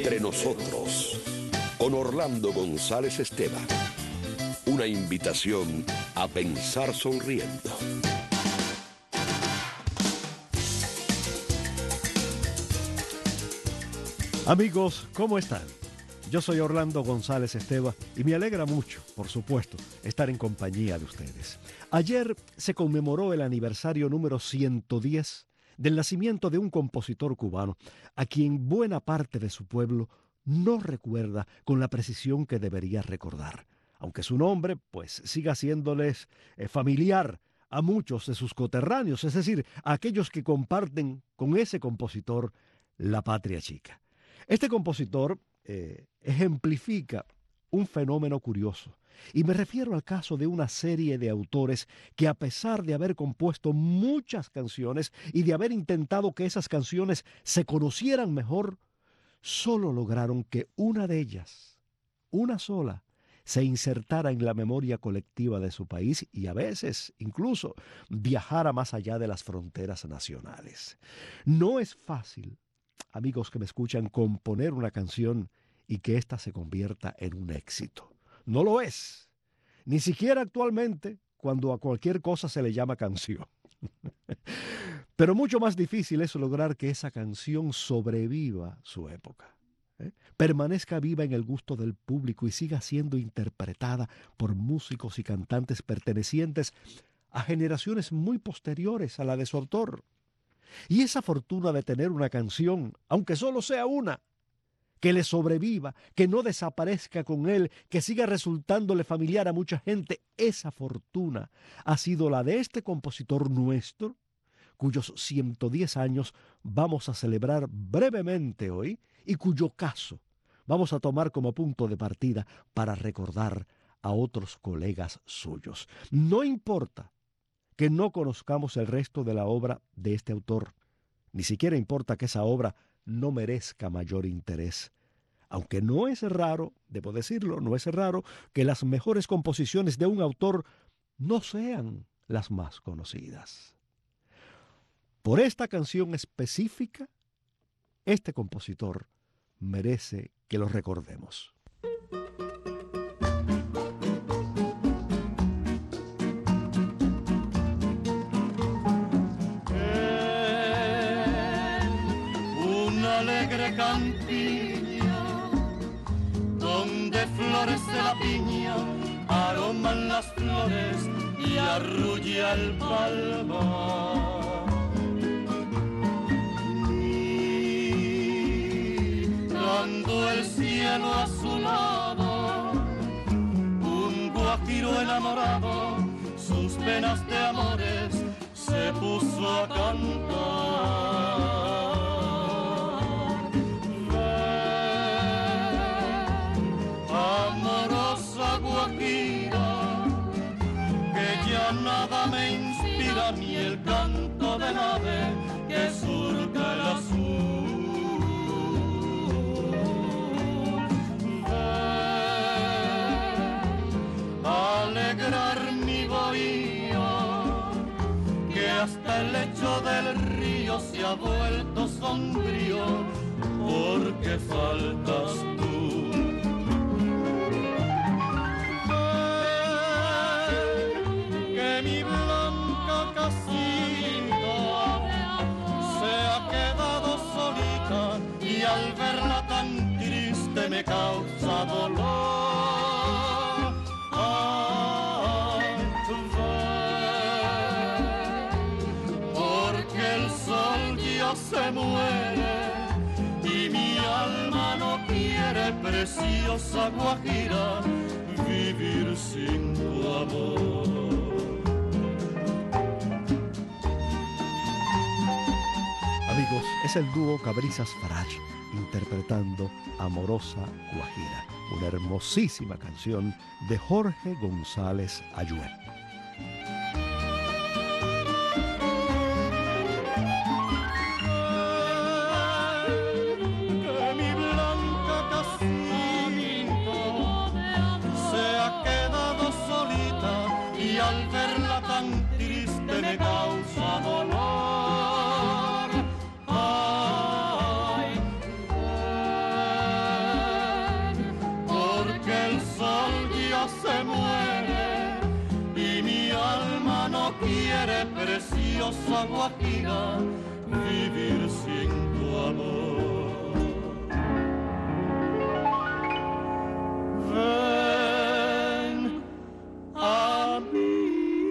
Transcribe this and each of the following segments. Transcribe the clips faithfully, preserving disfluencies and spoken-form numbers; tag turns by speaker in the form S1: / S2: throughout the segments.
S1: Entre nosotros, con Orlando González Esteban. Una invitación a pensar sonriendo.
S2: Amigos, ¿cómo están? Yo soy Orlando González Esteban y me alegra mucho, por supuesto, estar en compañía de ustedes. Ayer se conmemoró el aniversario número ciento diez del nacimiento de un compositor cubano, a quien buena parte de su pueblo no recuerda con la precisión que debería recordar, aunque su nombre pues siga siéndoles eh, familiar a muchos de sus coterráneos, es decir, a aquellos que comparten con ese compositor la patria chica. Este compositor eh, ejemplifica un fenómeno curioso, y me refiero al caso de una serie de autores que, a pesar de haber compuesto muchas canciones y de haber intentado que esas canciones se conocieran mejor, solo lograron que una de ellas, una sola, se insertara en la memoria colectiva de su país y a veces incluso viajara más allá de las fronteras nacionales. No es fácil, amigos que me escuchan, componer una canción y que ésta se convierta en un éxito. No lo es, ni siquiera actualmente, cuando a cualquier cosa se le llama canción. Pero mucho más difícil es lograr que esa canción sobreviva su época, ¿eh? permanezca viva en el gusto del público y siga siendo interpretada por músicos y cantantes pertenecientes a generaciones muy posteriores a la de su autor. Y esa fortuna de tener una canción, aunque solo sea una, que le sobreviva, que no desaparezca con él, que siga resultándole familiar a mucha gente, esa fortuna ha sido la de este compositor nuestro, cuyos ciento diez años vamos a celebrar brevemente hoy y cuyo caso vamos a tomar como punto de partida para recordar a otros colegas suyos. No importa que no conozcamos el resto de la obra de este autor, ni siquiera importa que esa obra no merezca mayor interés. Aunque no es raro, debo decirlo, no es raro que las mejores composiciones de un autor no sean las más conocidas. Por esta canción específica, este compositor merece que lo recordemos.
S3: Alegre campiña, donde florece la piña, aroman las flores y arrulla el palmar. Mirando el cielo azulado, un guajiro enamorado, sus penas de amores se puso a cantar. Nada me inspira ni el canto del ave que surca el azul. Ven, alegrar mi bohío, que hasta el lecho del río se ha vuelto sombrío, porque faltas tú. Mi blanca casita se ha quedado solita y al verla tan triste me causa dolor. Ay, ven, porque el sol ya se muere y mi alma no quiere, preciosa guajira, vivir sin tu amor.
S2: Amigos, es el dúo Cabrizas Farach interpretando Amorosa Guajira, una hermosísima canción de Jorge González Ayue.
S3: Que mi blanca casita se ha quedado solita y al verla tan triste me causa dolor. Ay, quiere, preciosa Guajira, vivir sin tu amor. Ven a mí.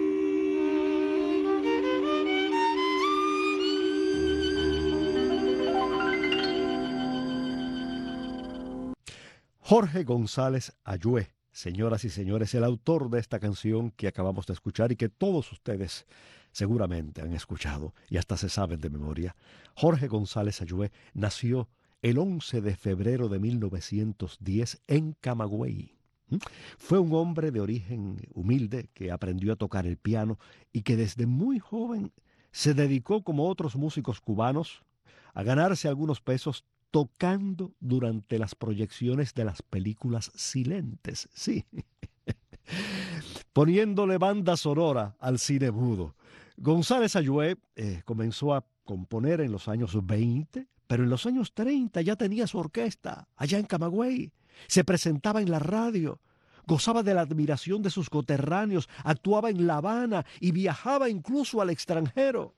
S2: Jorge González Ayué, señoras y señores, el autor de esta canción que acabamos de escuchar y que todos ustedes seguramente han escuchado y hasta se saben de memoria. Jorge González Ayué nació el once de febrero de mil novecientos diez en Camagüey. Fue un hombre de origen humilde que aprendió a tocar el piano y que desde muy joven se dedicó, como otros músicos cubanos, a ganarse algunos pesos tocando durante las proyecciones de las películas silentes, sí, poniéndole banda sonora al cine mudo. González Ayué eh, comenzó a componer en los años veinte, pero en los años treinta ya tenía su orquesta allá en Camagüey, se presentaba en la radio, gozaba de la admiración de sus coterráneos, actuaba en La Habana y viajaba incluso al extranjero.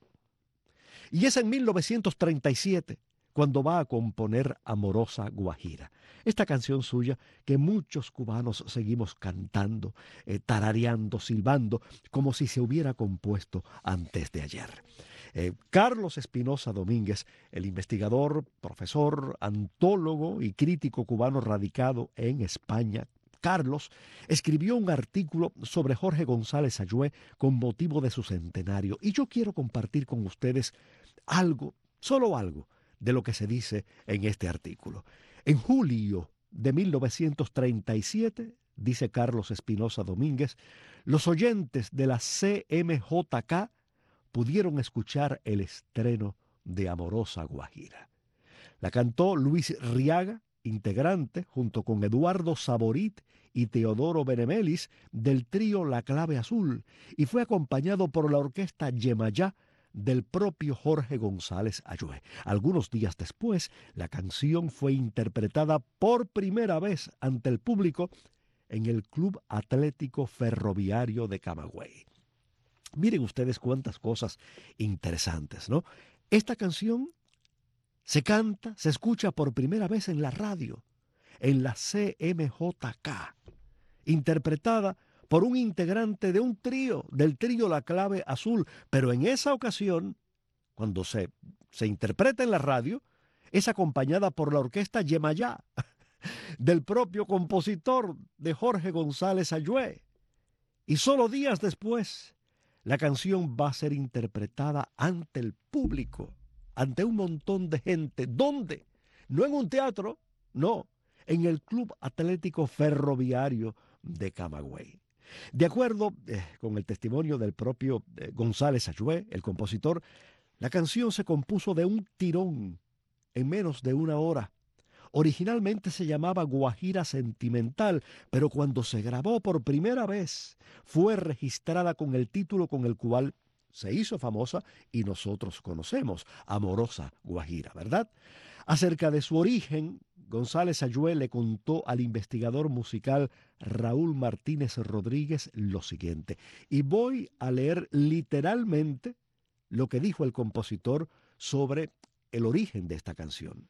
S2: Y es en mil novecientos treinta y siete cuando va a componer Amorosa Guajira, esta canción suya que muchos cubanos seguimos cantando, eh, tarareando, silbando, como si se hubiera compuesto antes de ayer. Eh, Carlos Espinosa Domínguez, el investigador, profesor, antólogo y crítico cubano radicado en España, Carlos, escribió un artículo sobre Jorge González Ayué con motivo de su centenario, y yo quiero compartir con ustedes algo, solo algo, de lo que se dice en este artículo. En julio de mil novecientos treinta y siete, dice Carlos Espinosa Domínguez, los oyentes de la C M J K pudieron escuchar el estreno de Amorosa Guajira. La cantó Luis Riaga, integrante, junto con Eduardo Saborit y Teodoro Benemelis, del trío La Clave Azul, y fue acompañado por la orquesta Yemayá del propio Jorge González Ayué. Algunos días después, la canción fue interpretada por primera vez ante el público en el Club Atlético Ferroviario de Camagüey. Miren ustedes cuántas cosas interesantes, ¿no? Esta canción se canta, se escucha por primera vez en la radio, en la C M J K, interpretada por un integrante de un trío, del trío La Clave Azul, pero en esa ocasión, cuando se, se interpreta en la radio, es acompañada por la orquesta Yemayá, del propio compositor de Jorge González Ayué. Y solo días después, la canción va a ser interpretada ante el público, ante un montón de gente. ¿Dónde? No en un teatro, no, en el Club Atlético Ferroviario de Camagüey. De acuerdo eh, con el testimonio del propio eh, González Ayué, el compositor, la canción se compuso de un tirón en menos de una hora. Originalmente se llamaba Guajira Sentimental, pero cuando se grabó por primera vez fue registrada con el título con el cual se hizo famosa y nosotros conocemos, Amorosa Guajira, ¿verdad? Acerca de su origen, González Ayué le contó al investigador musical Raúl Martínez Rodríguez lo siguiente, y voy a leer literalmente lo que dijo el compositor sobre el origen de esta canción.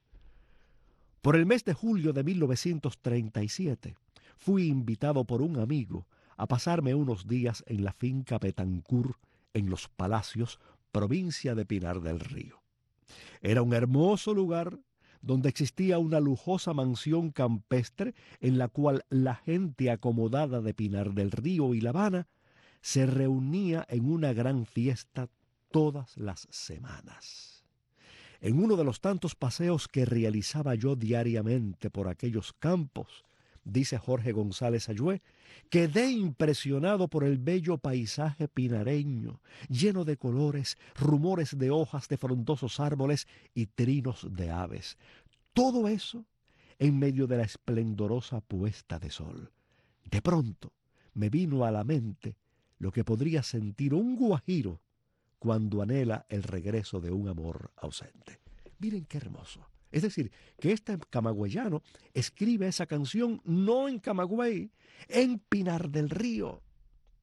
S2: Por el mes de julio de mil novecientos treinta y siete, fui invitado por un amigo a pasarme unos días en la finca Betancur, en Los Palacios, provincia de Pinar del Río. Era un hermoso lugar donde existía una lujosa mansión campestre en la cual la gente acomodada de Pinar del Río y La Habana se reunía en una gran fiesta todas las semanas. En uno de los tantos paseos que realizaba yo diariamente por aquellos campos, dice Jorge González Ayué, quedé impresionado por el bello paisaje pinareño, lleno de colores, rumores de hojas de frondosos árboles y trinos de aves. Todo eso en medio de la esplendorosa puesta de sol. De pronto me vino a la mente lo que podría sentir un guajiro cuando anhela el regreso de un amor ausente. Miren qué hermoso. Es decir, que este camagüeyano escribe esa canción no en Camagüey, en Pinar del Río.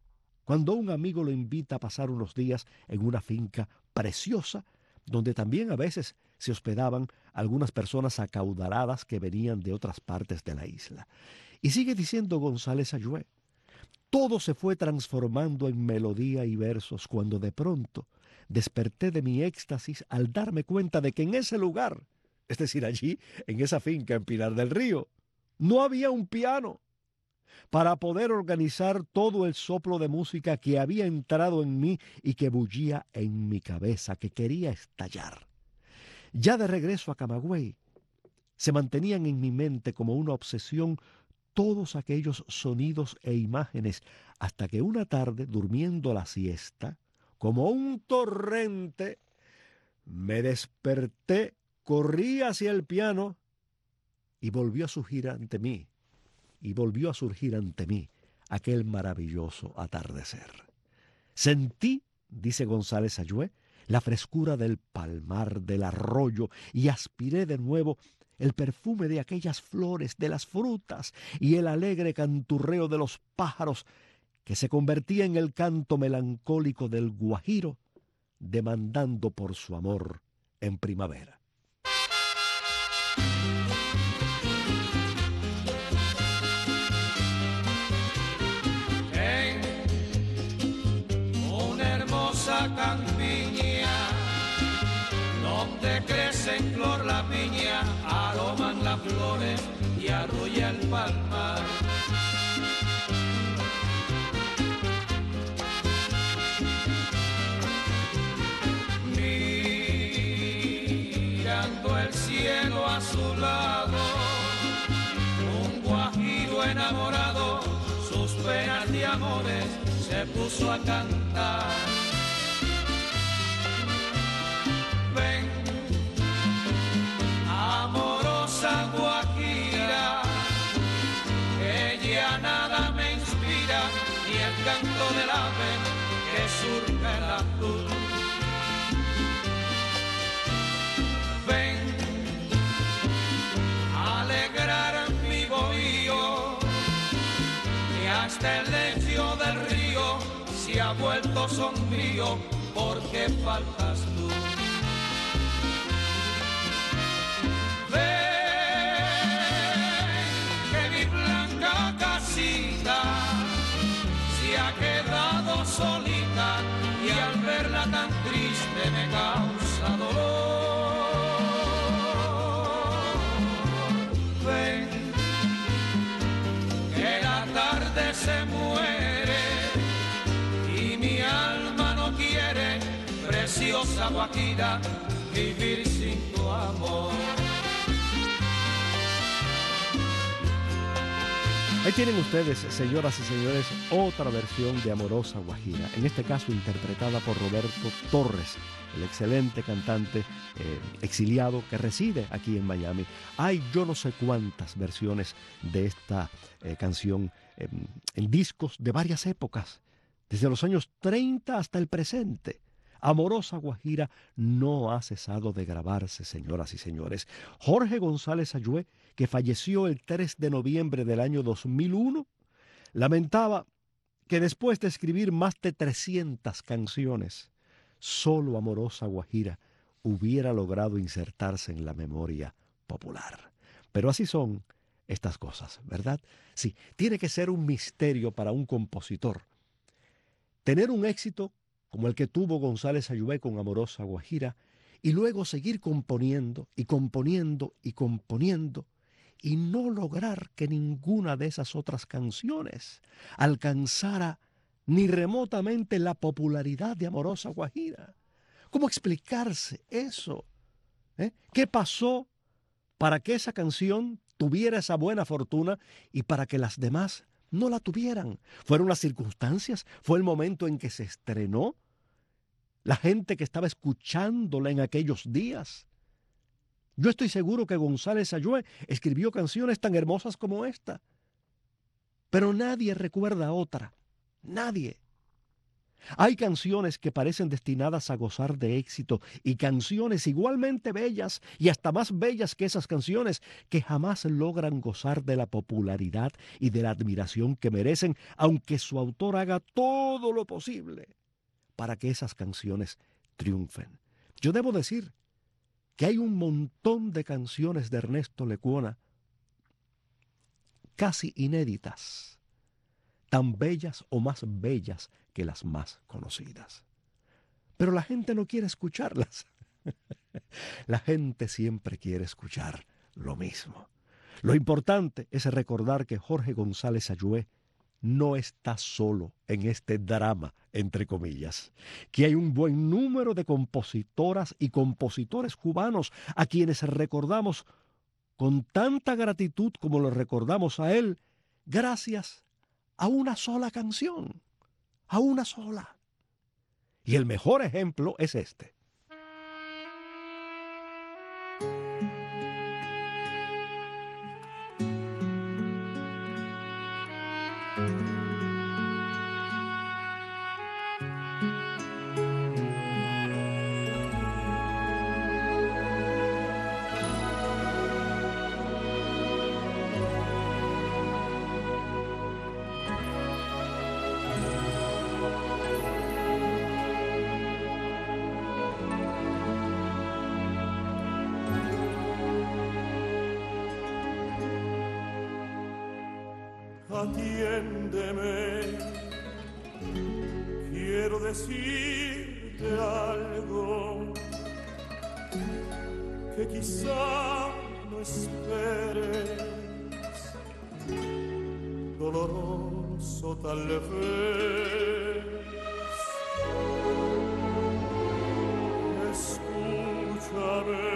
S2: cuando un amigo lo invita a pasar unos días en una finca preciosa, donde también a veces se hospedaban algunas personas acaudaladas que venían de otras partes de la isla. Y sigue diciendo González Ayué, todo se fue transformando en melodía y versos cuando de pronto desperté de mi éxtasis al darme cuenta de que en ese lugar, es decir, allí, en esa finca en Pinar del Río, no había un piano para poder organizar todo el soplo de música que había entrado en mí y que bullía en mi cabeza, que quería estallar. Ya de regreso a Camagüey, se mantenían en mi mente como una obsesión todos aquellos sonidos e imágenes, hasta que una tarde, durmiendo la siesta, como un torrente, me desperté, corrí hacia el piano y volvió a surgir ante mí, y volvió a surgir ante mí aquel maravilloso atardecer. Sentí, dice González Ayué, la frescura del palmar, del arroyo, y aspiré de nuevo el perfume de aquellas flores, de las frutas, y el alegre canturreo de los pájaros, que se convertía en el canto melancólico del guajiro, demandando por su amor en primavera.
S3: En una hermosa campiña, donde crece en flor la piña, aroman las flores y arrulla el palmar. Mirando el cielo azulado, un guajiro enamorado, sus penas de amores se puso a cantar. Ven, amorosa guajira, que ya nada me inspira, ni el canto del ave que surca el azul. Ven, alegrar mi bohío, y hasta el lecho del río se ha vuelto sombrío porque faltas tú. Ha quedado solita y al verla tan triste me causa dolor. Ven, que la tarde se muere y mi alma no quiere, preciosa guajira, vivir sin tu amor.
S2: Ahí tienen ustedes, señoras y señores, otra versión de Amorosa Guajira, en este caso interpretada por Roberto Torres, el excelente cantante eh, exiliado que reside aquí en Miami. Hay yo no sé cuántas versiones de esta eh, canción eh, en discos de varias épocas, desde los años treinta hasta el presente. Amorosa Guajira no ha cesado de grabarse, señoras y señores. Jorge González Ayué, que falleció el tres de noviembre del año dos mil uno, lamentaba que después de escribir más de trescientas canciones, solo Amorosa Guajira hubiera logrado insertarse en la memoria popular. Pero así son estas cosas, ¿verdad? Sí, tiene que ser un misterio para un compositor tener un éxito como el que tuvo González Ayué con Amorosa Guajira, y luego seguir componiendo y componiendo y componiendo, y no lograr que ninguna de esas otras canciones alcanzara ni remotamente la popularidad de Amorosa Guajira. ¿Cómo explicarse eso? ¿Eh? ¿Qué pasó para que esa canción tuviera esa buena fortuna y para que las demás no la tuvieran? ¿Fueron las circunstancias? ¿Fue el momento en que se estrenó? ¿La gente que estaba escuchándola en aquellos días? Yo estoy seguro que González Ayué escribió canciones tan hermosas como esta, pero nadie recuerda otra. Nadie. Hay canciones que parecen destinadas a gozar de éxito y canciones igualmente bellas y hasta más bellas que esas canciones que jamás logran gozar de la popularidad y de la admiración que merecen, aunque su autor haga todo lo posible para que esas canciones triunfen. Yo debo decir que hay un montón de canciones de Ernesto Lecuona casi inéditas, tan bellas o más bellas que las más conocidas. Pero la gente no quiere escucharlas. La gente siempre quiere escuchar lo mismo. Lo importante es recordar que Jorge González Ayué no está solo en este drama, entre comillas, que hay un buen número de compositoras y compositores cubanos a quienes recordamos con tanta gratitud como lo recordamos a él, gracias a una sola canción, a una sola. Y el mejor ejemplo es este.
S4: Atiéndeme, quiero decirte algo que quizá no esperes, doloroso tal vez. Escúchame,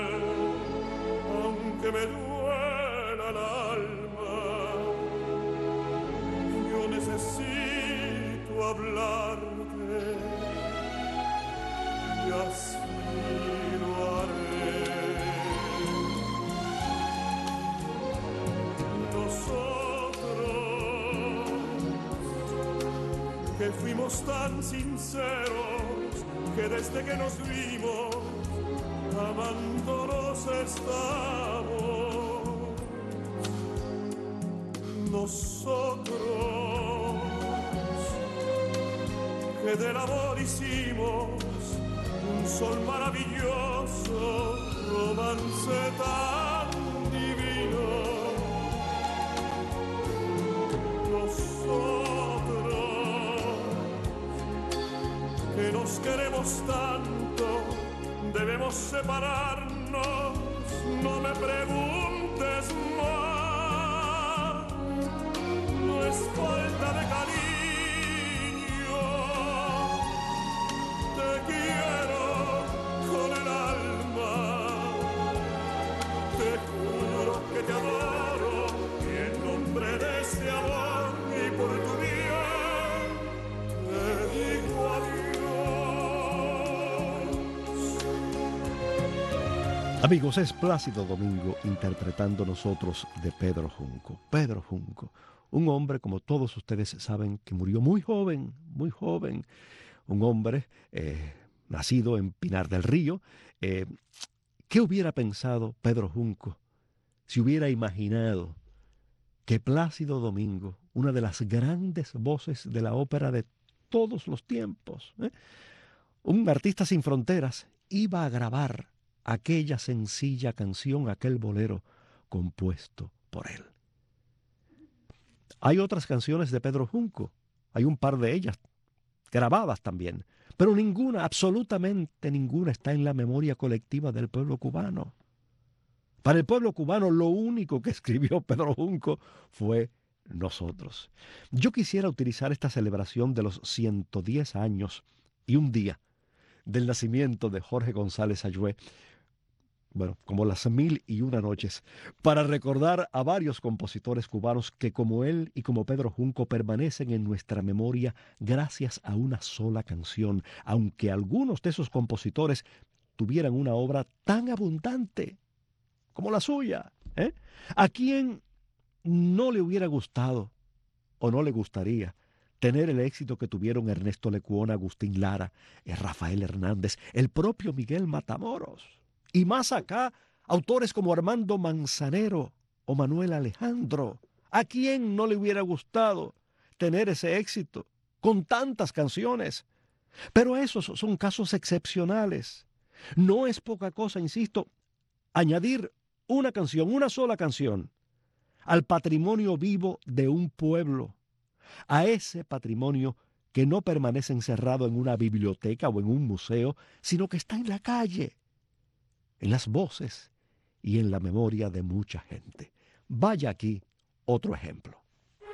S4: aunque me duela el alma, necesito hablarte y así lo haré. Nosotros que fuimos tan sinceros que desde que nos vimos amándonos estamos. Nosotros que del amor hicimos un sol maravilloso, romance tan divino. Nosotros que nos queremos tanto, debemos separarnos, no me preguntes más, no es falta de cariño. Te adoro y en nombre de ese amor y por tu bien te digo adiós.
S2: Amigos, es Plácido Domingo interpretando nosotros de Pedro Junco. Pedro Junco, un hombre, como todos ustedes saben, que murió muy joven, muy joven. Un hombre eh, nacido en Pinar del Río. Eh, ¿Qué hubiera pensado Pedro Junco si hubiera imaginado que Plácido Domingo, una de las grandes voces de la ópera de todos los tiempos, ¿eh? un artista sin fronteras, iba a grabar aquella sencilla canción, aquel bolero compuesto por él? Hay otras canciones de Pedro Junco, hay un par de ellas grabadas también, pero ninguna, absolutamente ninguna, está en la memoria colectiva del pueblo cubano. Para el pueblo cubano, lo único que escribió Pedro Junco fue Nosotros. Yo quisiera utilizar esta celebración de los ciento diez años y un día del nacimiento de Jorge González Ayué, bueno, como las mil y una noches, para recordar a varios compositores cubanos que, como él y como Pedro Junco, permanecen en nuestra memoria gracias a una sola canción, aunque algunos de esos compositores tuvieran una obra tan abundante como la suya, ¿eh? ¿A quién no le hubiera gustado o no le gustaría tener el éxito que tuvieron Ernesto Lecuona, Agustín Lara, eh, Rafael Hernández, el propio Miguel Matamoros. Y más acá, autores como Armando Manzanero o Manuel Alejandro. ¿A quién no le hubiera gustado tener ese éxito con tantas canciones? Pero esos son casos excepcionales. No es poca cosa, insisto, añadir una canción, una sola canción, al patrimonio vivo de un pueblo, a ese patrimonio que no permanece encerrado en una biblioteca o en un museo, sino que está en la calle, en las voces y en la memoria de mucha gente. Vaya aquí otro ejemplo.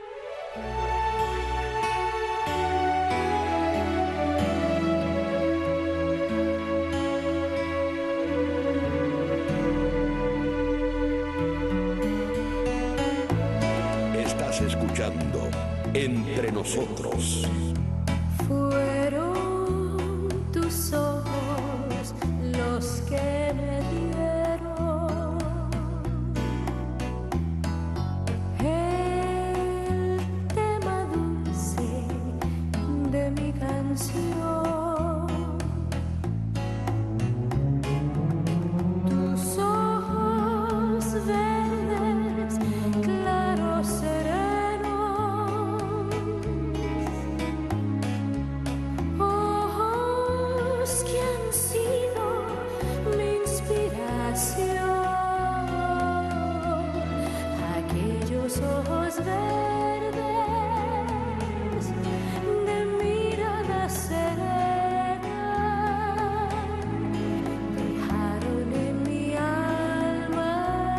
S1: Estás escuchando Entre Nosotros.
S5: Fueron tus ojos los que me dieron el tema dulce de mi canción. Tus ojos verdes, claros, serenos, ojos que han sido mi inspiración. Aquellos ojos verdes de mirada serena dejaron en mi alma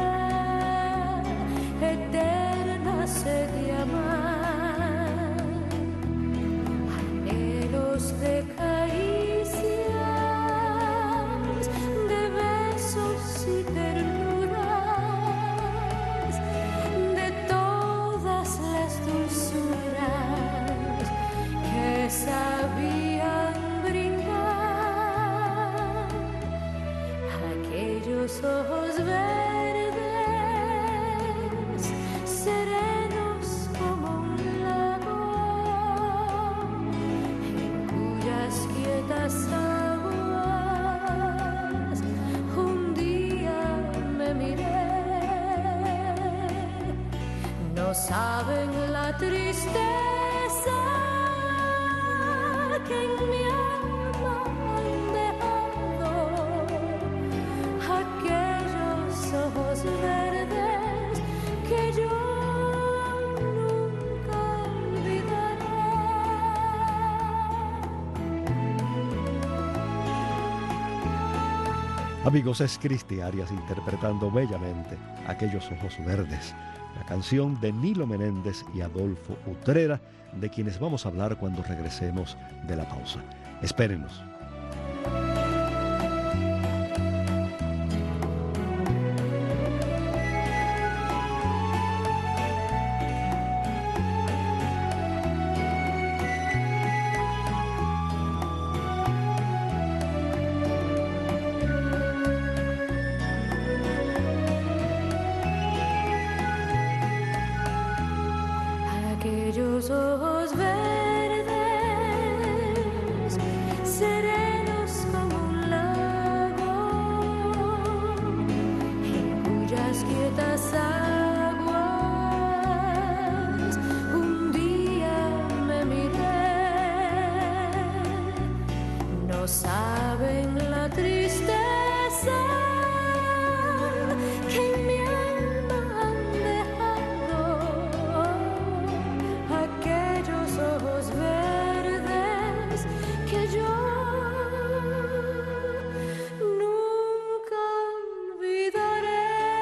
S5: eterna sed de amar, anhelos de caricias, de besos y ternuras, de todas las dulzuras que sabían brindar aquellos ojos verdes, serenos como un lago, en cuyas quietas aguas un día me miré. No saben la tristeza que en mi alma han dejado aquellos ojos verdes que yo nunca olvidaré.
S2: Amigos, es Cristi Arias interpretando bellamente Aquellos ojos verdes, la canción de Nilo Menéndez y Adolfo Utrera, de quienes vamos a hablar cuando regresemos de la pausa. Espérenos.
S5: Aquellos ojos verdes, serenos como un lago, en cuyas quietas aguas un día me miré. No saben la tristeza que en mi alma han dejado aquellos ojos verdes que yo nunca olvidaré.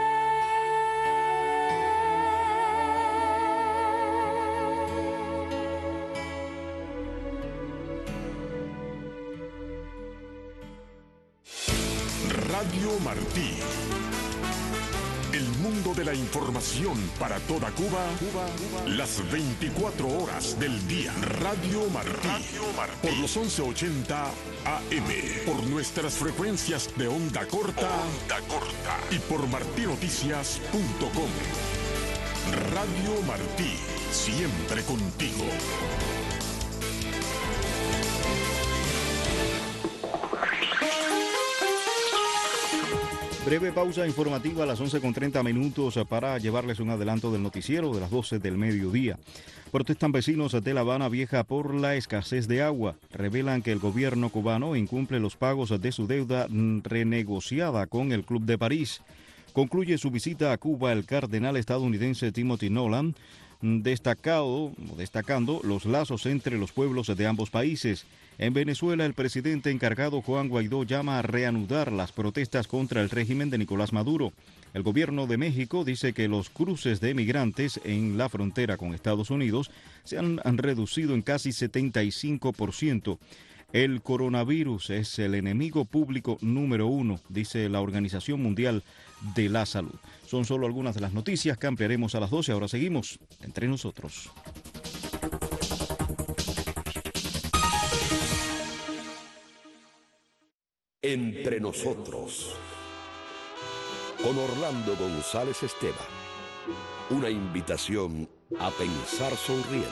S4: Radio Martí. El mundo de la información para toda Cuba, Cuba, Cuba, las veinticuatro horas del día. Radio Martí. Radio Martí. Por los once ochenta A M. Por nuestras frecuencias de onda corta, onda corta. Y por martinoticias punto com. Radio Martí. Siempre contigo.
S6: Breve pausa informativa a las once con treinta minutos para llevarles un adelanto del noticiero de las doce del mediodía. Protestan vecinos de La Habana Vieja por la escasez de agua. Revelan que el gobierno cubano incumple los pagos de su deuda renegociada con el Club de París. Concluye su visita a Cuba el cardenal estadounidense Timothy Nolan, destacado, destacando los lazos entre los pueblos de ambos países. En Venezuela, el presidente encargado Juan Guaidó llama a reanudar las protestas contra el régimen de Nicolás Maduro. El gobierno de México dice que los cruces de migrantes en la frontera con Estados Unidos se han, han reducido en casi setenta y cinco por ciento. El coronavirus es el enemigo público número uno, dice la Organización Mundial de la Salud. Son solo algunas de las noticias que ampliaremos a las doce. Ahora seguimos entre nosotros.
S1: Entre nosotros, con Orlando González Esteban, una invitación a pensar sonriendo.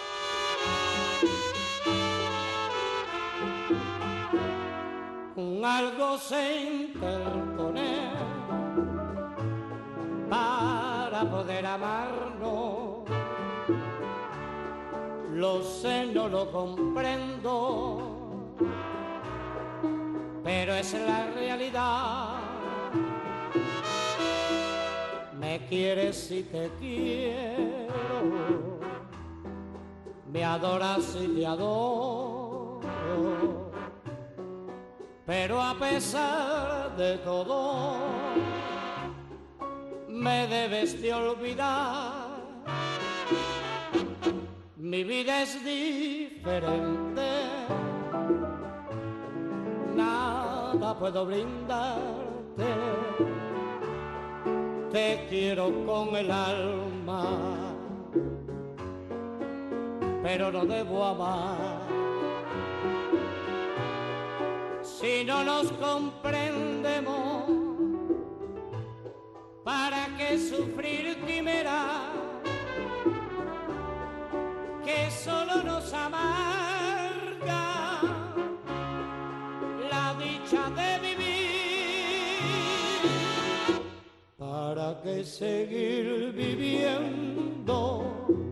S3: Un algo se interpone para poder amarnos. Lo sé, no lo comprendo, pero es la realidad. Me quieres y te quiero, me adoras y te adoro, pero a pesar de todo me debes de olvidar. Mi vida es diferente, nada puedo brindarte. Te quiero con el alma, pero no debo amar. Si no nos comprendemos, ¿para qué sufrir quimeras que solo nos amarga la dicha de vivir? ¿Para qué seguir viviendo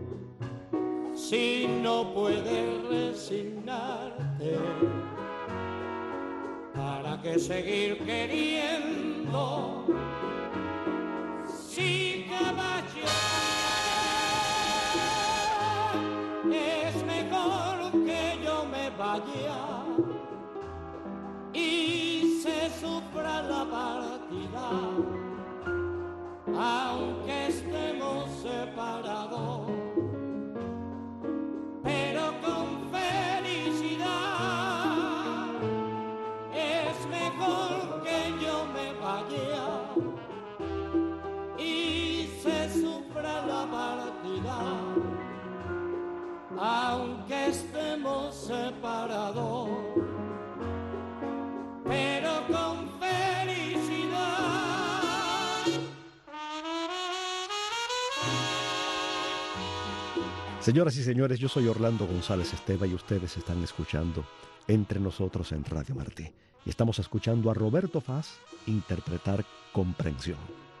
S3: si no puedes resignarte? ¿Para qué seguir queriendo si caballo es mejor que yo me vaya y se sufra la partida, aunque estemos separados, pero con felicidad? Es mejor que yo me vaya y se sufra la partida, aunque estemos separados, pero con felicidad.
S2: Señoras y señores, yo soy Orlando González Esteban y ustedes están escuchando Entre Nosotros en Radio Martí. Y estamos escuchando a Roberto Faz interpretar Comprensión.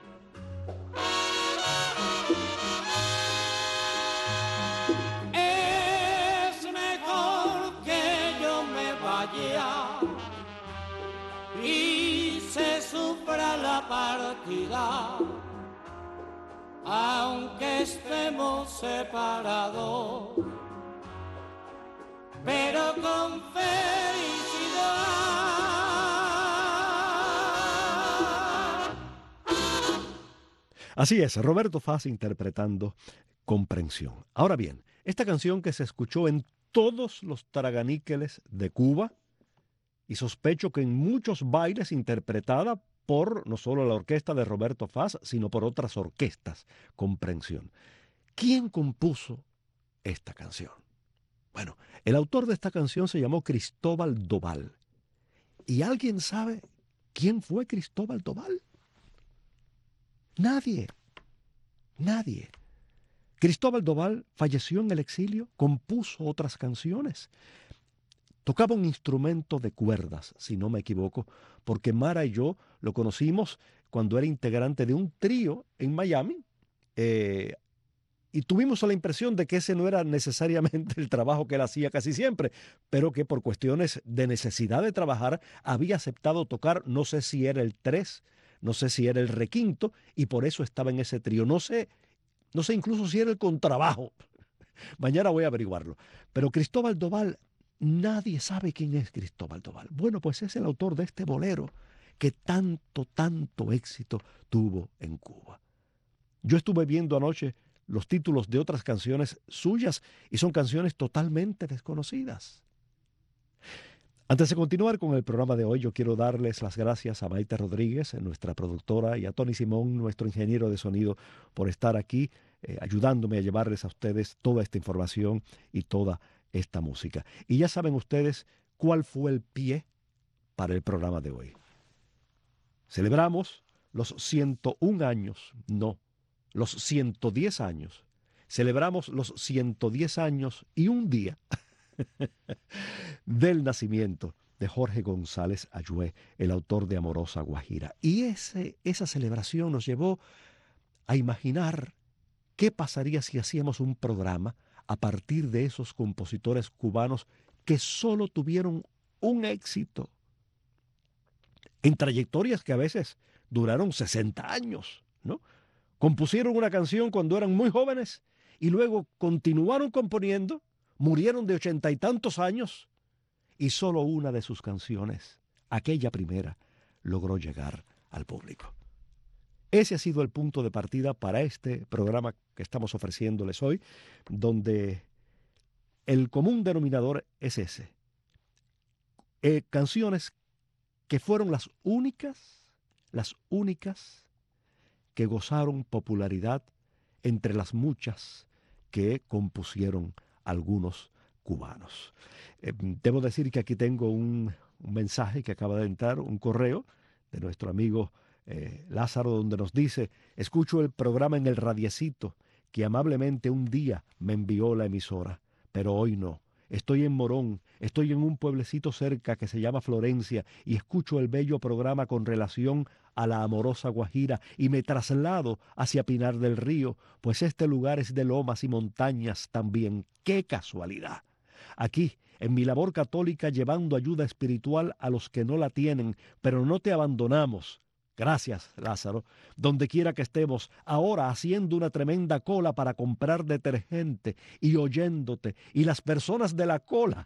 S3: Es mejor que yo me vaya y se sufra la partida, aunque estemos separados, pero con felicidad.
S2: Así es, Roberto Faz interpretando Comprensión. Ahora bien, esta canción que se escuchó en todos los taracaníqueles de Cuba y sospecho que en muchos bailes interpretada por no solo la orquesta de Roberto Faz, sino por otras orquestas, Comprensión. ¿Quién compuso esta canción? Bueno, el autor de esta canción se llamó Cristóbal Doval. ¿Y alguien sabe quién fue Cristóbal Doval? Nadie, nadie. Cristóbal Doval falleció en el exilio, compuso otras canciones. Tocaba un instrumento de cuerdas, si no me equivoco, porque Mara y yo lo conocimos cuando era integrante de un trío en Miami, eh, y tuvimos la impresión de que ese no era necesariamente el trabajo que él hacía casi siempre, pero que por cuestiones de necesidad de trabajar había aceptado tocar, no sé si era el tres, no sé si era el requinto, y por eso estaba en ese trío. No sé, no sé incluso si era el contrabajo. Mañana voy a averiguarlo. Pero Cristóbal Doval, nadie sabe quién es Cristóbal Doval. Bueno, pues es el autor de este bolero que tanto, tanto éxito tuvo en Cuba. Yo estuve viendo anoche los títulos de otras canciones suyas y son canciones totalmente desconocidas. Antes de continuar con el programa de hoy, yo quiero darles las gracias a Maite Rodríguez, nuestra productora, y a Tony Simón, nuestro ingeniero de sonido, por estar aquí eh, ayudándome a llevarles a ustedes toda esta información y toda esta música. Y ya saben ustedes cuál fue el pie para el programa de hoy. Celebramos los ciento un años, no, los ciento diez años. Celebramos los ciento diez años y un día del nacimiento de Jorge González Ayué, el autor de Amorosa Guajira. Y ese, esa celebración nos llevó a imaginar qué pasaría si hacíamos un programa a partir de esos compositores cubanos que solo tuvieron un éxito en trayectorias que a veces duraron sesenta años, ¿no? Compusieron una canción cuando eran muy jóvenes y luego continuaron componiendo, murieron de ochenta y tantos años y solo una de sus canciones, aquella primera, logró llegar al público. Ese ha sido el punto de partida para este programa que estamos ofreciéndoles hoy, donde el común denominador es ese. Eh, canciones que fueron las únicas, las únicas que gozaron popularidad entre las muchas que compusieron algunos cubanos. Eh, debo decir que aquí tengo un, un mensaje que acaba de entrar, un correo de nuestro amigo eh, Lázaro, donde nos dice: escucho el programa en el radiecito que amablemente un día me envió la emisora, pero hoy no. Estoy en Morón, estoy en un pueblecito cerca que se llama Florencia y escucho el bello programa con relación a la Amorosa Guajira y me traslado hacia Pinar del Río, pues este lugar es de lomas y montañas también. ¡Qué casualidad! Aquí, en mi labor católica, llevando ayuda espiritual a los que no la tienen, pero no te abandonamos. Gracias, Lázaro. Donde quiera que estemos, ahora haciendo una tremenda cola para comprar detergente y oyéndote, y las personas de la cola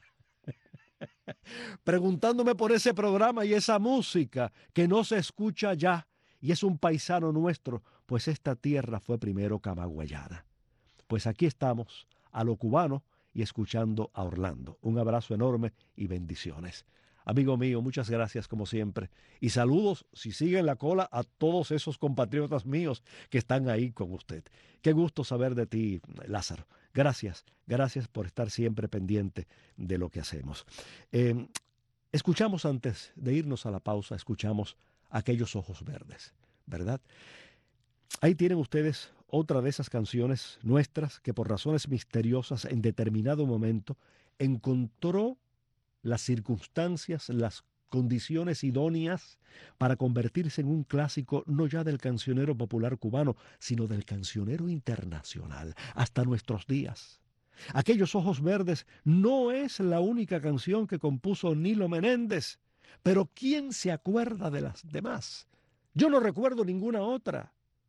S2: preguntándome por ese programa y esa música que no se escucha ya, y es un paisano nuestro, pues esta tierra fue primero camagüeyana. Pues aquí estamos, a lo cubano, y escuchando a Orlando. Un abrazo enorme y bendiciones. Amigo mío, muchas gracias como siempre. Y saludos, si siguen la cola, a todos esos compatriotas míos que están ahí con usted. Qué gusto saber de ti, Lázaro. Gracias, gracias por estar siempre pendiente de lo que hacemos. Eh, escuchamos antes de irnos a la pausa, escuchamos Aquellos Ojos Verdes, ¿verdad? Ahí tienen ustedes otra de esas canciones nuestras que por razones misteriosas en determinado momento encontró las circunstancias, las condiciones idóneas para convertirse en un clásico no ya del cancionero popular cubano, sino del cancionero internacional, hasta nuestros días. Aquellos Ojos Verdes no es la única canción que compuso Nilo Menéndez, pero ¿quién se acuerda de las demás? Yo no recuerdo ninguna otra.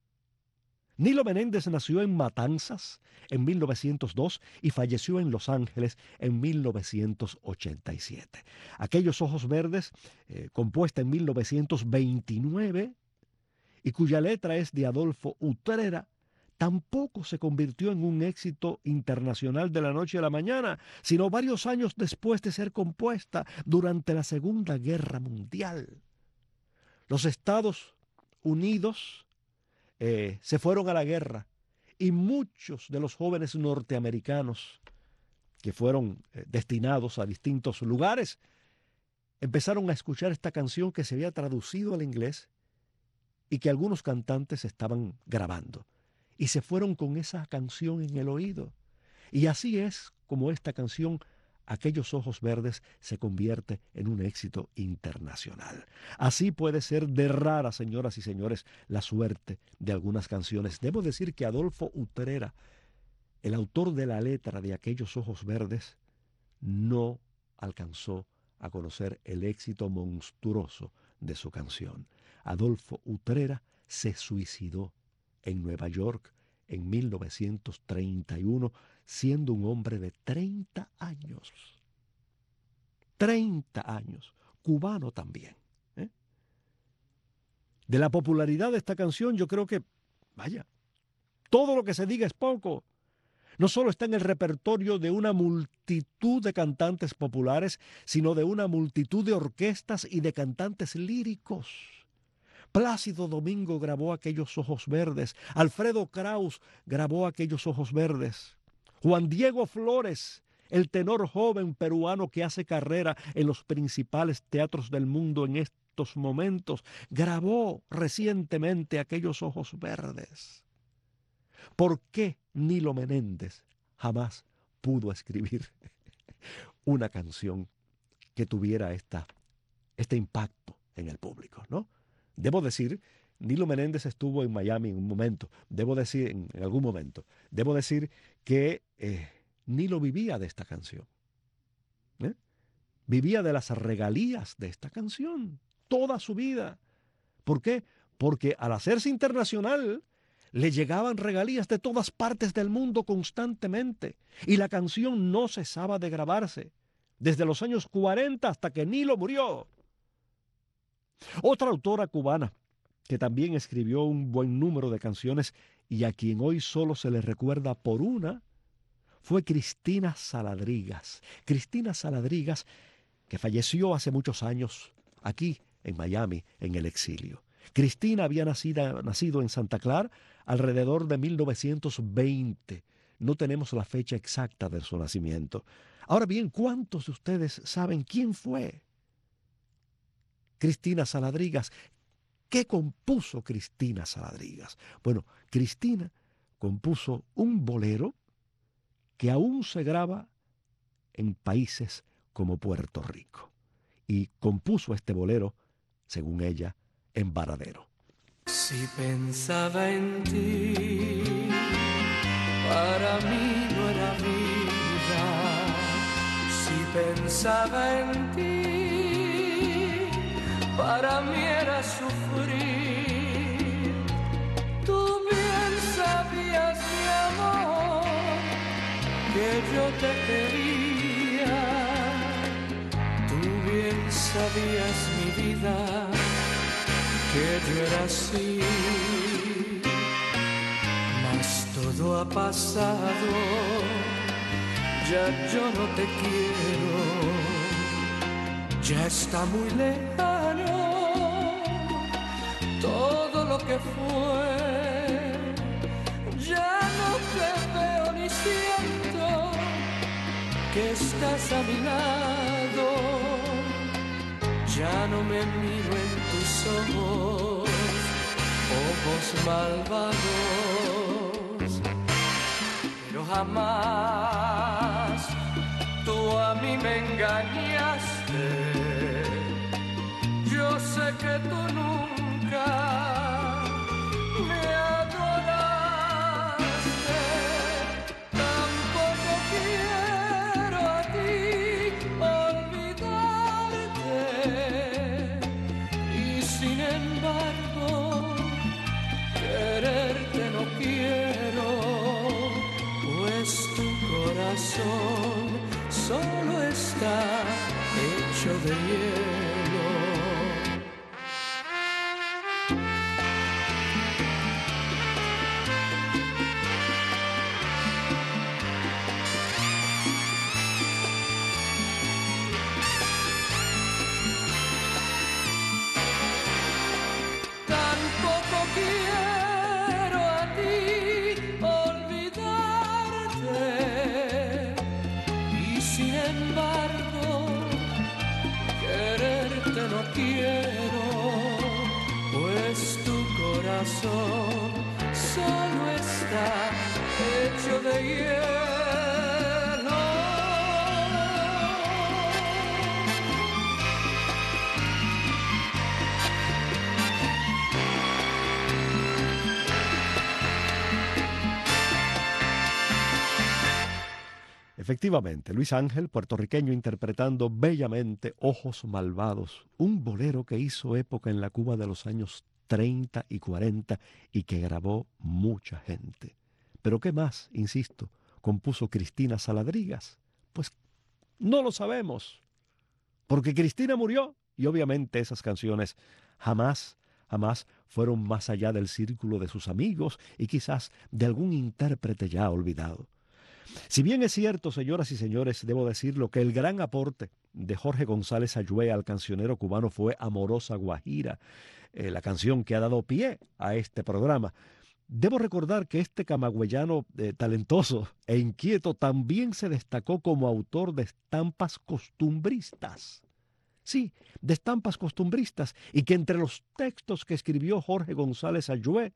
S2: Nilo Menéndez nació en Matanzas en mil novecientos dos y falleció en Los Ángeles en mil novecientos ochenta y siete. Aquellos Ojos Verdes, eh, compuesta en mil novecientos veintinueve y cuya letra es de Adolfo Utrera, tampoco se convirtió en un éxito internacional de la noche a la mañana, sino varios años después de ser compuesta durante la Segunda Guerra Mundial. Los Estados Unidos Eh, se fueron a la guerra y muchos de los jóvenes norteamericanos que fueron eh, destinados a distintos lugares empezaron a escuchar esta canción que se había traducido al inglés y que algunos cantantes estaban grabando y se fueron con esa canción en el oído. Y así es como esta canción Aquellos ojos verdes se convierte en un éxito internacional. Así puede ser de rara, señoras y señores, la suerte de algunas canciones. Debo decir que Adolfo Utrera, el autor de la letra de Aquellos ojos verdes, no alcanzó a conocer el éxito monstruoso de su canción. Adolfo Utrera se suicidó en Nueva York en mil novecientos treinta y uno, siendo un hombre de treinta años. treinta años, cubano también. ¿eh? De la popularidad de esta canción, yo creo que, vaya, todo lo que se diga es poco. No solo está en el repertorio de una multitud de cantantes populares, sino de una multitud de orquestas y de cantantes líricos. Plácido Domingo grabó Aquellos ojos verdes. Alfredo Kraus grabó Aquellos ojos verdes. Juan Diego Flores, el tenor joven peruano que hace carrera en los principales teatros del mundo en estos momentos, grabó recientemente Aquellos ojos verdes. ¿Por qué Nilo Menéndez jamás pudo escribir una canción que tuviera esta, este impacto en el público, ¿no? Debo decir, Nilo Menéndez estuvo en Miami en un momento, debo decir, en, en algún momento, debo decir que eh, Nilo vivía de esta canción. ¿eh? Vivía de las regalías de esta canción, toda su vida. ¿Por qué? Porque al hacerse internacional, le llegaban regalías de todas partes del mundo constantemente, y la canción no cesaba de grabarse, desde los años cuarenta hasta que Nilo murió. Otra autora cubana que también escribió un buen número de canciones y a quien hoy solo se le recuerda por una fue Cristina Saladrigas. Cristina Saladrigas, que falleció hace muchos años aquí en Miami, en el exilio. Cristina había nacido, nacido en Santa Clara alrededor de mil novecientos veinte. No tenemos la fecha exacta de su nacimiento. Ahora bien, ¿cuántos de ustedes saben quién fue Cristina Saladrigas? ¿Qué compuso Cristina Saladrigas? Bueno, Cristina compuso un bolero que aún se graba en países como Puerto Rico. Y compuso este bolero, según ella, en Varadero.
S3: Si pensaba en ti, para mí no era vida. Si pensaba en ti, para mí era sufrir. Tú bien sabías, mi amor, que yo te quería. Tú bien sabías, mi vida, que yo era así. Mas todo ha pasado, ya yo no te quiero. Ya está muy lejano todo lo que fue. Ya no te veo ni siento que estás a mi lado. Ya no me miro en tus ojos, ojos malvados. Pero jamás tú a mí me engañaste. Yo sé que tú nunca me adoraste. Tampoco quiero a ti olvidarte. Y sin embargo, quererte no quiero, pues tu corazón solo está hecho de hielo. Tampoco quiero a ti olvidarte. Y sin embargo, quererte no quiero, pues tu corazón solo está hecho de hielo.
S2: Efectivamente, Luis Ángel, puertorriqueño, interpretando bellamente Ojos Malvados, un bolero que hizo época en la Cuba de los años treinta y cuarenta y que grabó mucha gente. Pero ¿qué más, insisto, compuso Cristina Saladrigas? Pues no lo sabemos, porque Cristina murió y obviamente esas canciones jamás, jamás fueron más allá del círculo de sus amigos y quizás de algún intérprete ya olvidado. Si bien es cierto, señoras y señores, debo decirlo, que el gran aporte de Jorge González Ayllue al cancionero cubano fue Amorosa Guajira, eh, la canción que ha dado pie a este programa. Debo recordar que este camagüeyano eh, talentoso e inquieto también se destacó como autor de estampas costumbristas. Sí, de estampas costumbristas, y que entre los textos que escribió Jorge González Ayllue,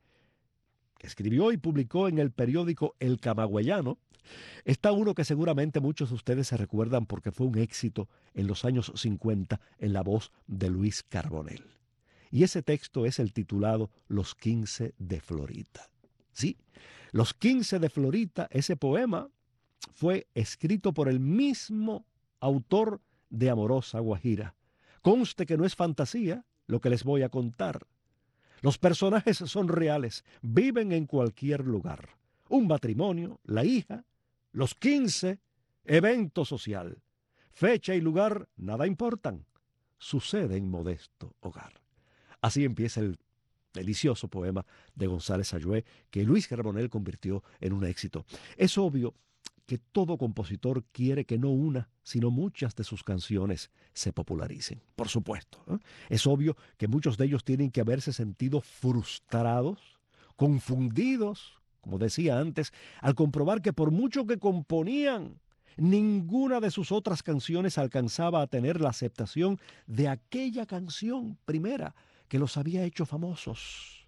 S2: que escribió y publicó en el periódico El Camagüeyano, está uno que seguramente muchos de ustedes se recuerdan porque fue un éxito en los años cincuenta en la voz de Luis Carbonell. Y ese texto es el titulado Los quince de Florita. Sí, Los quince de Florita, ese poema fue escrito por el mismo autor de Amorosa Guajira. Conste que no es fantasía lo que les voy a contar. Los personajes son reales, viven en cualquier lugar. Un matrimonio, la hija, los quince, evento social. Fecha y lugar nada importan. Sucede en modesto hogar. Así empieza el delicioso poema de González Ayllue que Luis Carbonell convirtió en un éxito. Es obvio que todo compositor quiere que no una, sino muchas de sus canciones se popularicen. Por supuesto, ¿eh? Es obvio que muchos de ellos tienen que haberse sentido frustrados, confundidos, como decía antes, al comprobar que por mucho que componían, ninguna de sus otras canciones alcanzaba a tener la aceptación de aquella canción primera que los había hecho famosos.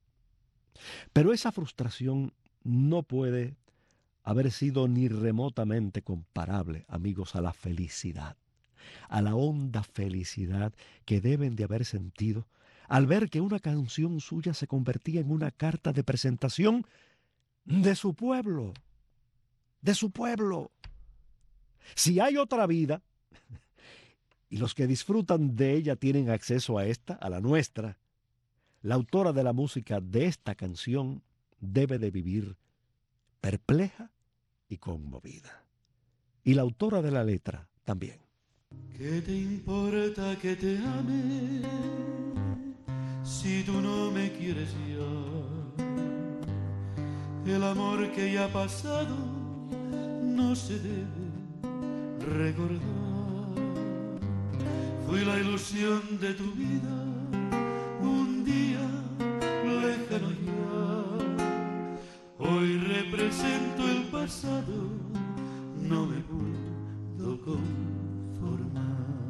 S2: Pero esa frustración no puede haber sido ni remotamente comparable, amigos, a la felicidad, a la honda felicidad que deben de haber sentido al ver que una canción suya se convertía en una carta de presentación de su pueblo, de su pueblo. Si hay otra vida, y los que disfrutan de ella tienen acceso a esta, a la nuestra, la autora de la música de esta canción debe de vivir perpleja y conmovida. Y la autora de la letra también.
S7: ¿Qué te importa que te ame si tú no me quieres ya? El amor que ya ha pasado no se debe recordar. Fui la ilusión de tu vida un día lejano ya. Hoy represento el pasado, no me puedo conformar.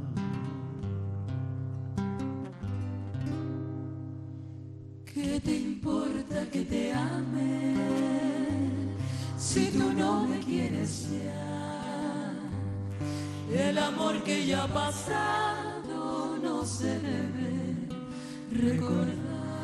S5: ¿Qué te importa que te ame si tú no me quieres ya? El amor que ya ha pasado no se debe recordar.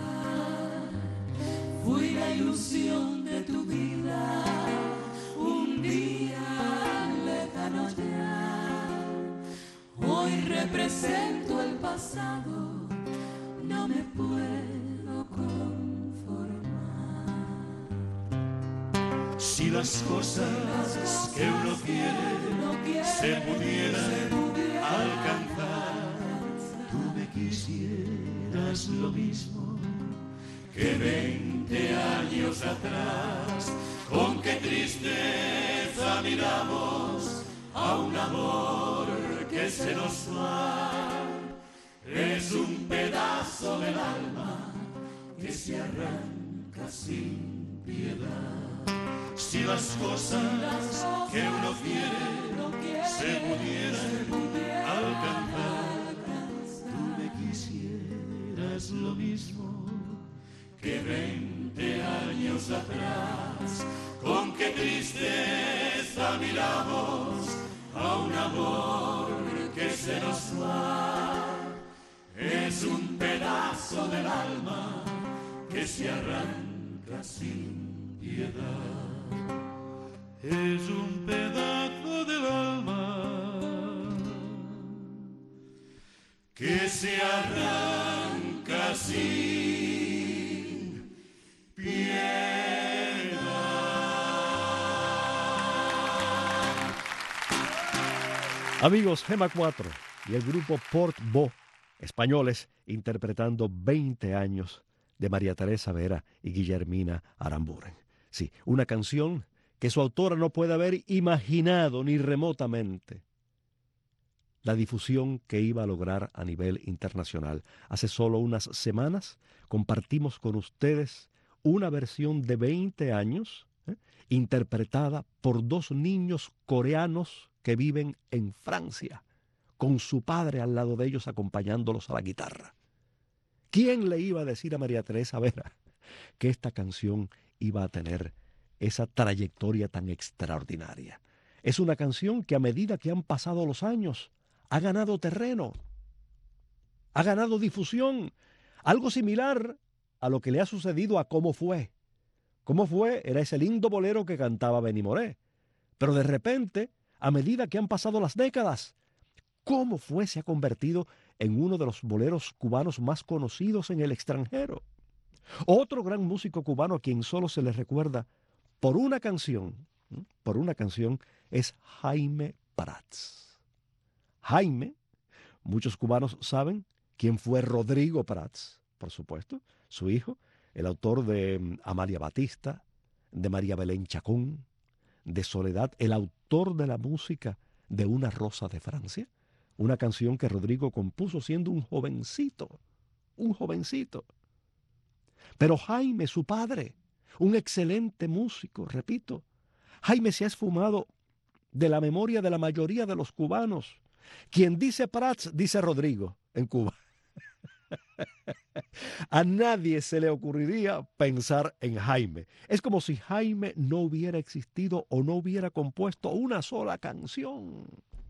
S5: Fui la ilusión de tu vida un día lejano ya. Hoy represento el pasado, no me puedo conformar.
S7: Si las cosas que uno quiere se pudieran alcanzar, tú me quisieras lo mismo que veinte años atrás. Con qué tristeza miramos a un amor que se nos va. Es un pedazo del alma que se arranca sin piedad. Si las cosas que uno quiere se pudieran alcanzar, tú me quisieras lo mismo que veinte años atrás. Con qué tristeza miramos a un amor que se nos va. Es un pedazo del alma que se arranca sin piedad. Es un pedazo que se arranca sin piedad.
S2: Amigos, Gema cuatro y el grupo Port Bo, españoles, interpretando veinte años de María Teresa Vera y Guillermina Aramburen. Sí, una canción que su autora no puede haber imaginado ni remotamente la difusión que iba a lograr a nivel internacional. Hace solo unas semanas compartimos con ustedes una versión de veinte años, ¿eh? interpretada por dos niños coreanos que viven en Francia, con su padre al lado de ellos acompañándolos a la guitarra. ¿Quién le iba a decir a María Teresa Vera que esta canción iba a tener esa trayectoria tan extraordinaria? Es una canción que a medida que han pasado los años ha ganado terreno, ha ganado difusión, algo similar a lo que le ha sucedido a Cómo Fue. Cómo Fue era ese lindo bolero que cantaba Benny Moré, pero de repente, a medida que han pasado las décadas, Cómo Fue se ha convertido en uno de los boleros cubanos más conocidos en el extranjero. Otro gran músico cubano a quien solo se le recuerda por una canción, por una canción, es Jaime Prats. Jaime, muchos cubanos saben quién fue Rodrigo Prats, por supuesto, su hijo, el autor de Amalia Batista, de María Belén Chacón, de Soledad, el autor de la música de Una Rosa de Francia, una canción que Rodrigo compuso siendo un jovencito, un jovencito. Pero Jaime, su padre, un excelente músico, repito, Jaime se ha esfumado de la memoria de la mayoría de los cubanos. Quien dice Prats, dice Rodrigo en Cuba. A nadie se le ocurriría pensar en Jaime. Es como si Jaime no hubiera existido o no hubiera compuesto una sola canción.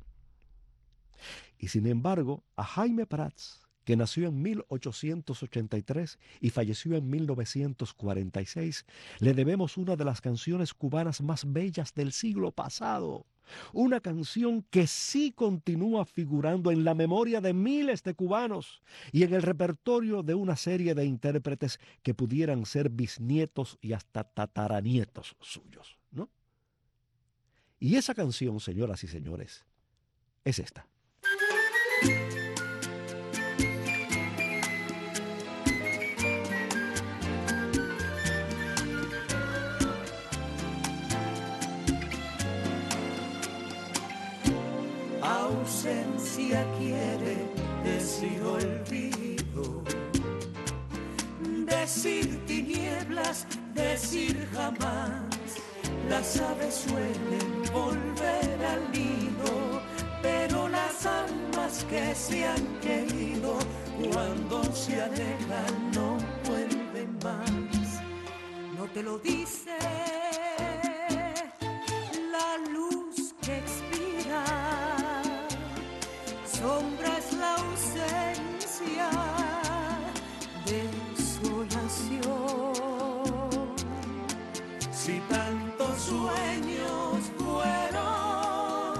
S2: Y sin embargo, a Jaime Prats, que nació en mil ochocientos ochenta y tres y falleció en mil novecientos cuarenta y seis, le debemos una de las canciones cubanas más bellas del siglo pasado. Una canción que sí continúa figurando en la memoria de miles de cubanos y en el repertorio de una serie de intérpretes que pudieran ser bisnietos y hasta tataranietos suyos, ¿no? Y esa canción, señoras y señores, es esta.
S3: Ausencia quiere decir olvido, decir tinieblas, decir jamás. Las aves suelen volver al nido, pero las almas que se han querido, cuando se alejan no vuelven más. No te lo dice la luz que expira, sombra es la ausencia, desolación. Si tantos sueños fueron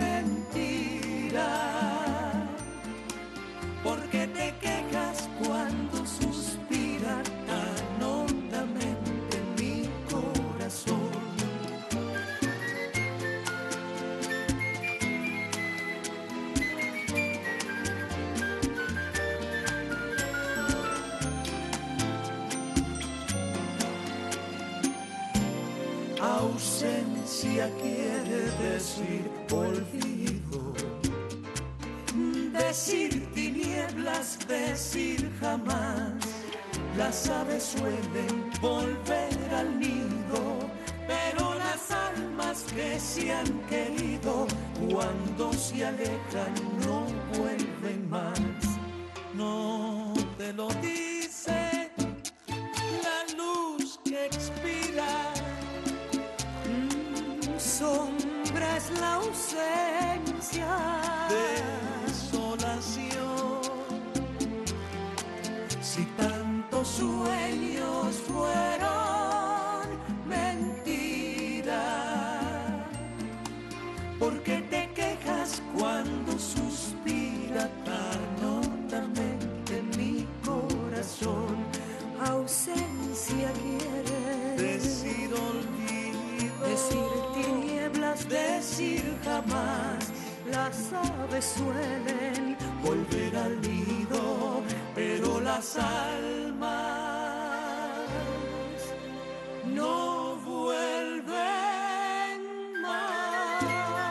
S3: mentira, ¿por qué te quejas cuando suspira tan hondamente mi corazón? Ausencia quiere decir olvido, decir tinieblas, decir jamás. Las aves suelen volver al nido, pero las almas que se han querido, cuando se alejan no vuelven más. No te lo dice la luz que expira, sombra es la ausencia, desolación. Si tantos sueños fueron mentira, ¿por qué te quejas cuando suspira tan jamás. Las aves suelen volver al nido, pero las almas no vuelven más.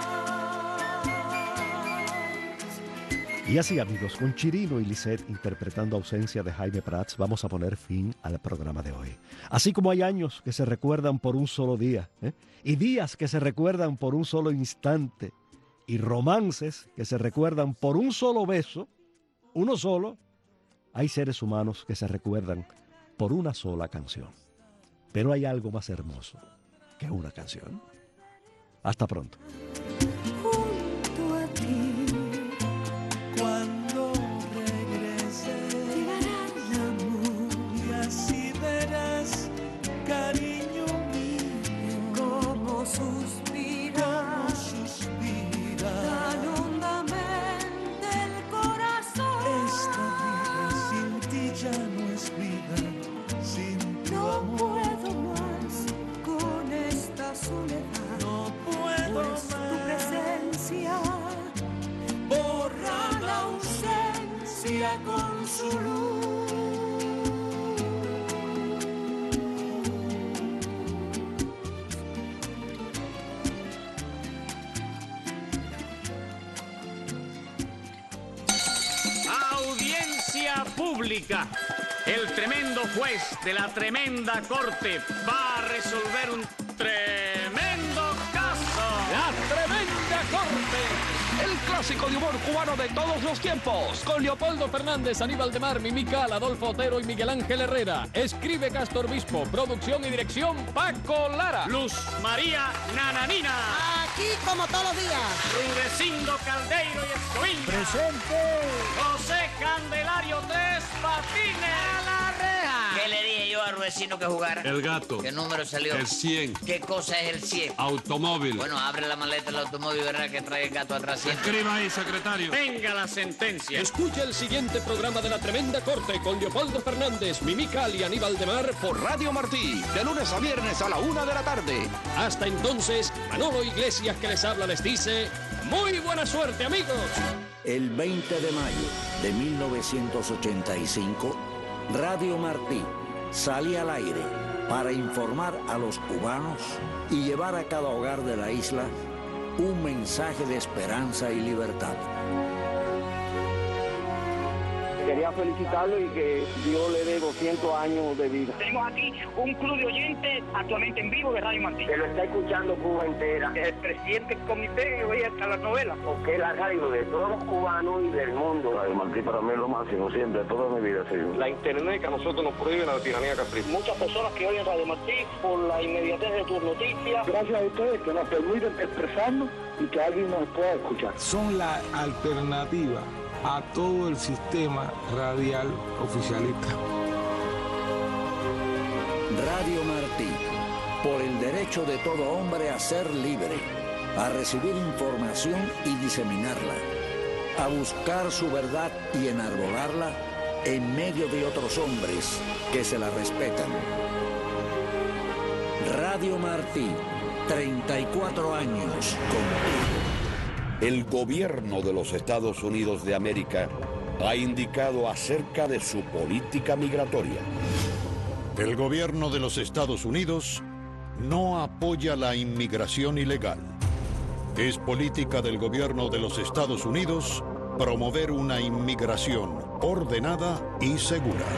S2: Y así, amigos, con Chirino y Lisette interpretando ausencia de Jaime Prats, vamos a poner fin al programa de hoy. Así como hay años que se recuerdan por un solo día, ¿eh? y días que se recuerdan por un solo instante, y romances que se recuerdan por un solo beso, uno solo, hay seres humanos que se recuerdan por una sola canción. Pero hay algo más hermoso que una canción. Hasta pronto.
S3: Junto a ti, cuando regrese, llegará el amor y así verás, cariño mío, como suspira, como suspira tan hondamente el corazón. Esta vida sin ti ya no es vida, sin tu no amor. No puedo más con esta soledad. No puedo pues más. Tu presencia borra la ausencia con su luz.
S8: Audiencia pública. El tremendo juez de la tremenda corte va a resolver un tremendo caso.
S9: La tremenda corte. El clásico de humor cubano de todos los tiempos. Con Leopoldo Fernández, Aníbal de Mar, Mimical, Adolfo Otero y Miguel Ángel Herrera. Escribe Castor Bispo. Producción y dirección Paco Lara.
S8: Luz María Nananina.
S10: Aquí como todos los días.
S8: Rudecindo Caldeiro y Escoviña.
S10: Presente.
S8: José Candelario Tres Patines.
S10: A la reja.
S11: ¿Qué le dije yo a Rudecindo que jugara?
S12: El gato.
S11: ¿Qué número salió?
S12: El cien.
S11: ¿Qué cosa es el cien?
S12: Automóvil.
S11: Bueno, abre la maleta del automóvil y verá que trae el gato atrás.
S12: Escriba ahí, secretario.
S8: Venga la sentencia.
S9: Escucha el siguiente programa de La Tremenda Corte con Leopoldo Fernández, Mimical y Aníbal de Mar
S13: por Radio Martí, de lunes a viernes a la una de la tarde.
S9: Hasta entonces, Manolo Iglesias que les habla les dice, muy buena suerte, amigos.
S14: El veinte de mayo de mil novecientos ochenta y cinco, Radio Martí sale al aire para informar a los cubanos y llevar a cada hogar de la isla un mensaje de esperanza y libertad.
S15: Quería felicitarlo y que Dios le dé doscientos años de vida.
S16: Tenemos aquí un club de oyentes actualmente en vivo de Radio Martí.
S15: Que lo está escuchando Cuba entera.
S16: El presidente del comité oye hasta las novelas.
S15: Porque es la radio de todos los cubanos y del mundo.
S17: Radio Martí para mí es lo máximo, siempre, toda mi vida ha sido.
S15: La internet que a nosotros nos prohíbe la tiranía capricha.
S16: Muchas personas que oyen Radio Martí por la inmediatez de tus noticias.
S15: Gracias a ustedes que nos permiten expresarnos y que alguien nos pueda escuchar.
S18: Son la alternativa a todo el sistema radial oficialista.
S14: Radio Martí, por el derecho de todo hombre a ser libre, a recibir información y diseminarla, a buscar su verdad y enarbolarla en medio de otros hombres que se la respetan. Radio Martí, treinta y cuatro años contigo.
S1: El gobierno de los Estados Unidos de América ha indicado acerca de su política migratoria.
S19: El gobierno de los Estados Unidos no apoya la inmigración ilegal. Es política del gobierno de los Estados Unidos promover una inmigración ordenada y segura.